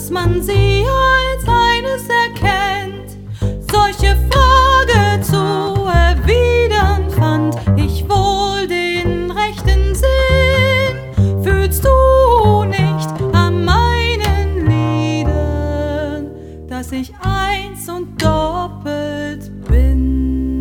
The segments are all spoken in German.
dass man sie als eines erkennt. Solche Frage zu erwidern fand ich wohl den rechten Sinn. Fühlst du nicht an meinen Liedern, dass ich eins und doppelt bin?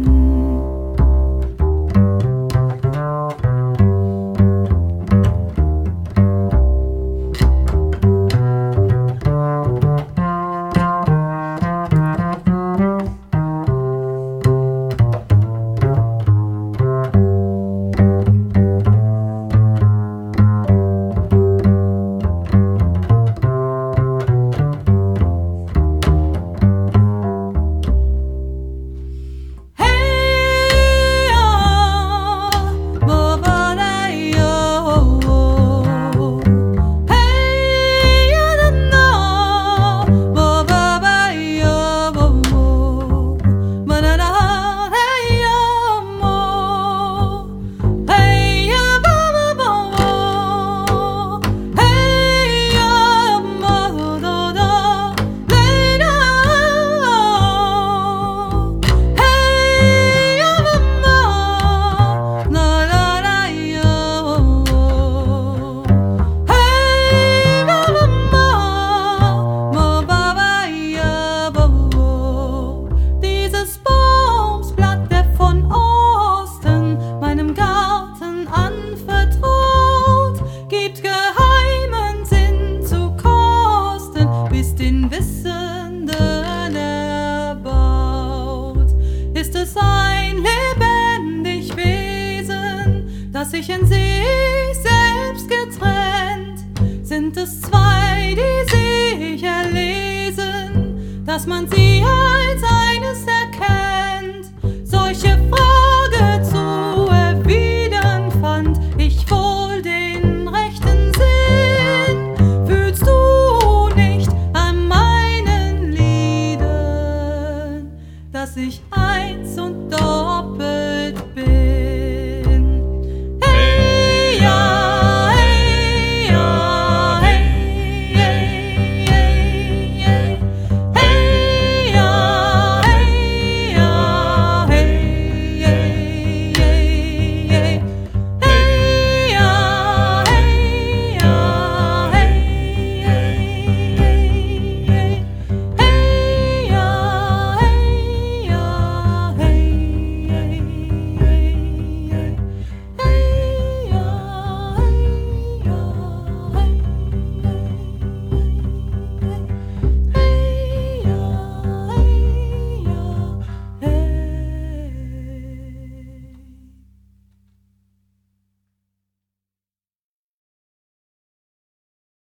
Ist es ein lebendig Wesen, das sich in sich selbst getrennt? Sind es zwei, die sich erlesen, dass man sie als eines erkennt? Solche Fragen